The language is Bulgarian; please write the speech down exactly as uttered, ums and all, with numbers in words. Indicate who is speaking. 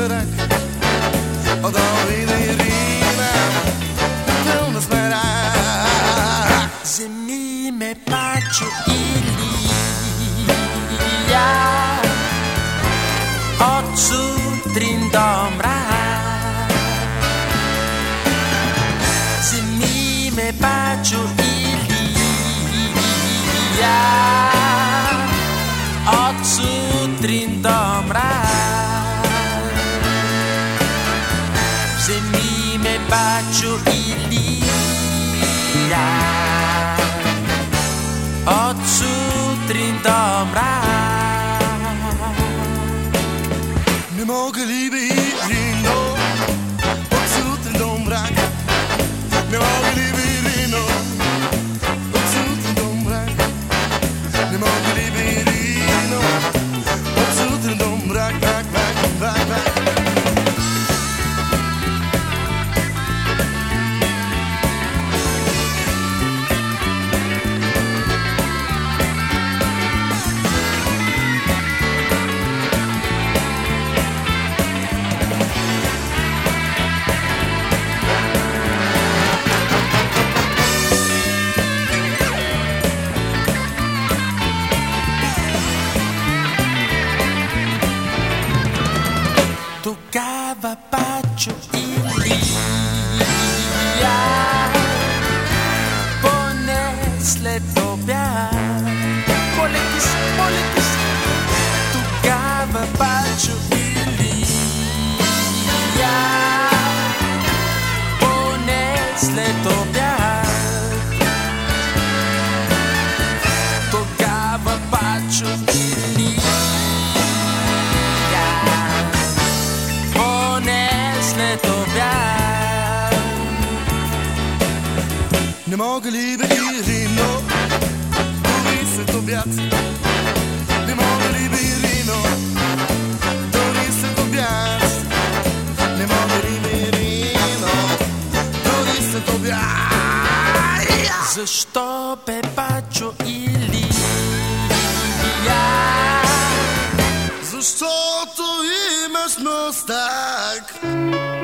Speaker 1: брак. Отдолу Ирина, пълна смерак.
Speaker 2: Вземи ме, Пачо, Илия, от сутрин до мрак. Вземи ме, Пачо, Илия, от сутрин до мрак. Вземи ме, Пачо, Илия, от сутрин до мрак.
Speaker 1: Не мога ли бе, Ирино, от сутрин до мрак? Не мога ли бе, Ирино, от сутрин до мрак? Не мога ли бе, Ирино, от сутрин до мрак, мрак, мрак, мрак, мрак.
Speaker 2: Тогава, Пачо, Илия, поне след обяд, моля ти се, моля ти се. Тогава, Пачо, Илия, поне след обяд. Тогава, Пачо, Илия, след обяд.
Speaker 1: Не мога ли бе, Ирино, дори след обяд? Не мога ли бе, Ирино, дори след обяд? Не мога ли бе, Ирино, дори след обяд?
Speaker 2: Защо бе, Пачо, Илия?
Speaker 1: Защото имаш мустак.